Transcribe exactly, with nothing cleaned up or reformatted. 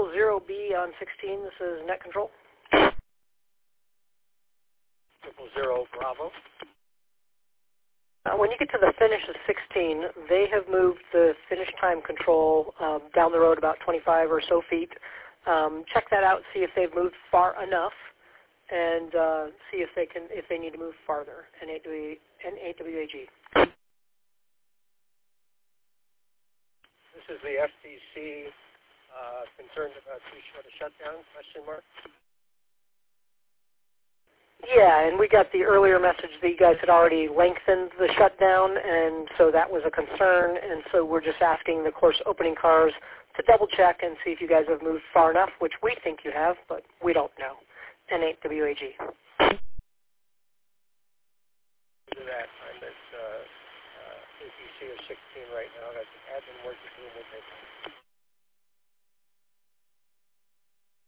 triple zero B on sixteen. This is Net Control. Triple zero Bravo. Uh, when you get to the finish of sixteen, they have moved the finish time control um, down the road about twenty-five or so feet. Um, check that out, see if they've moved far enough, and uh, see if they can if they need to move farther. N eight W A G. This is the F T C uh, concerned about too short a shutdown? Question mark. Yeah, and we got the earlier message that you guys had already lengthened the shutdown, and so that was a concern, and so we're just asking the course opening cars to double check and see if you guys have moved far enough, which we think you have, but we don't know. N eight W A G. Do that. I'm at uh, uh, A T C of sixteen right now. Got some admin work to do with it.